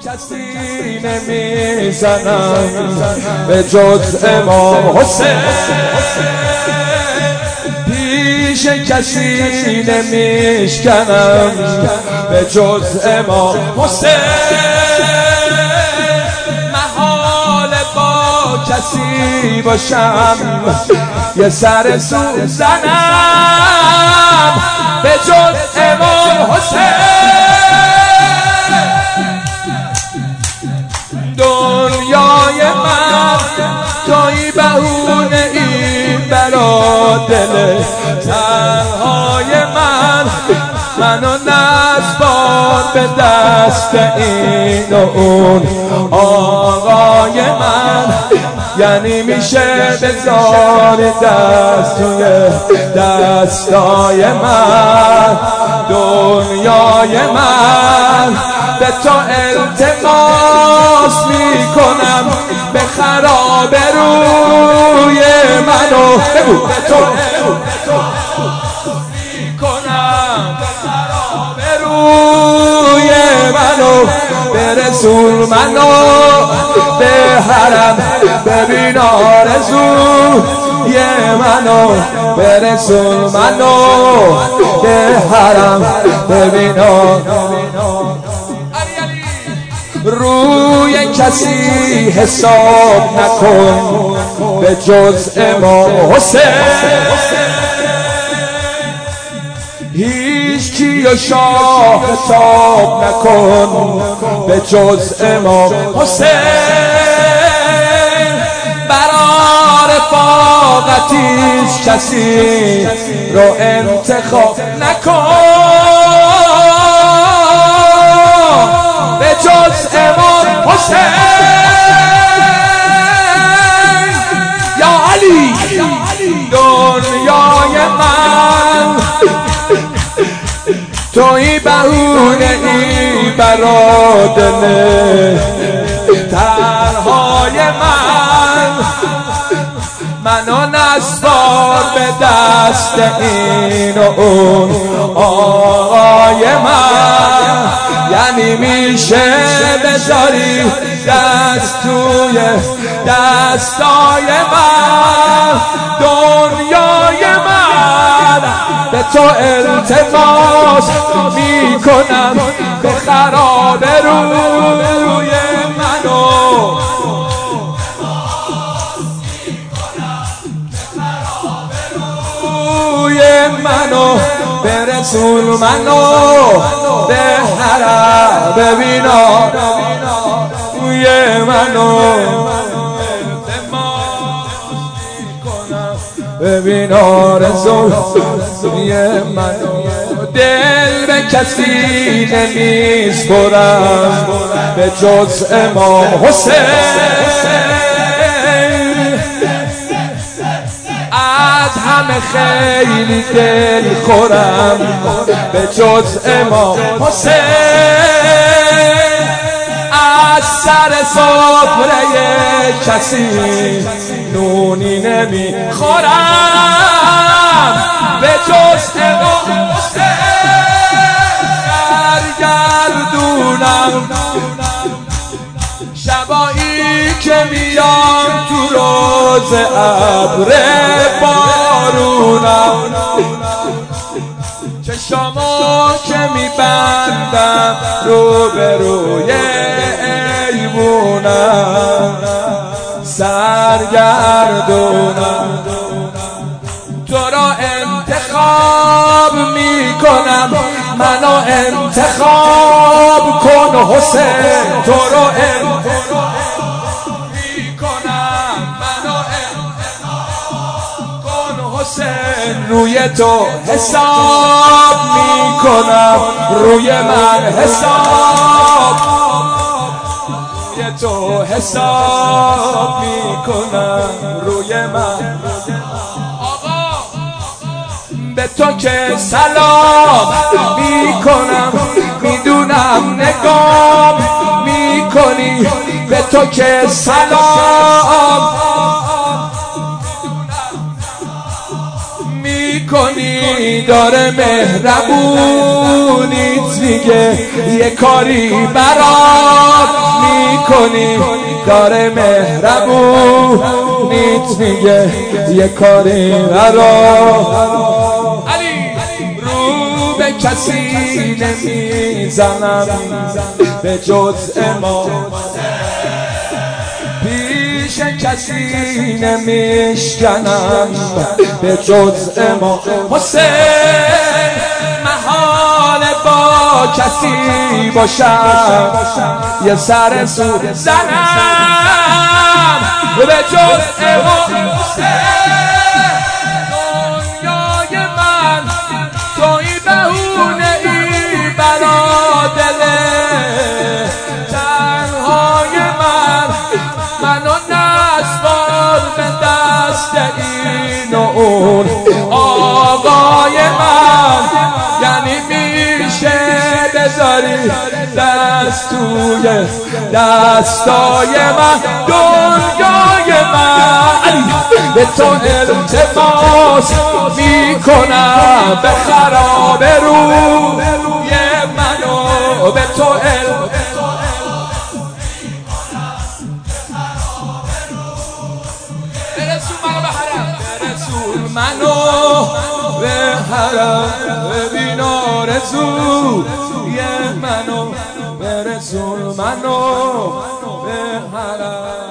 کسی نمیزنم به جز امام حسین، پیش کسی نمیشکنم به جز امام حسین. محال با کسی باشم یه سر سوزنم به جز امام حسین. دنیای من توی بهونه ای برا دل تنهای منو نسپار به دست این و اون آقای من، یعنی میشه بذاری دست توی دستای من. دنیای من به تو التماس میکنم به خراب روی منو، به تو میکنم به خراب روی منو، برسون منو به حرم، ببین آرزوی منو، برسون منو به حرم، ببین روی کسی حساب نکن به جز امام حسین. هیچ کیو شاه حساب نکن به جز امام حسین. برا رفاقتیش کسی رو انتخاب نکن به جز امام حسین. یا علی دنیای من توی بهونه ای برا دل تنهای منو نسپار به دست این و اون آقای من، یعنی میشه بذاری دست توی دستای من. دنیای من به تو التماس میکنم به خراب روی منو، منو برسون منو به حرم، ببین روی منو ببین آرزوی منو. دل به کسی نمیسپرم به جز امام حسین. از همه خیلی دل خورم به جز امام حسین. از سر سفره کسی نونی نمیخورم به جز امام حسین. سرگردونم شبایی که میام تو روز ابر بارونم، چشامو که میبندم روبروی ایوونم، سرگردونم تو را انتخاب میکنم، منو انتخاب کن حسین. تو رو انتخاب میکنم، منو انتخاب کن حسین. روی تو حساب میکنم، روی من حساب، روی تو حساب میکنم، روی من. به تو که سلام میکنم، میدونم نگام میکنی، به تو که سلام میکنی، داره مهربونیت میگه یه کاری برات میکنی کار مهربونیت میگه یه کاری علی رو به کسی نمیزنم به جز امام پیش کسی نمیشکنم به جز امام حسین محال با کسی باشم یه سر سور زنم به جز امام دنیای من توی بهونه ای برا دل تنهای منو نسپار به دست این و اون آقای من یعنی میشه بذاری دست توی دستای من دنیای من به تو التماس میکنم به خراب روی منو به تو منو به حرم ببین آرزوی منو برسون منو به حرم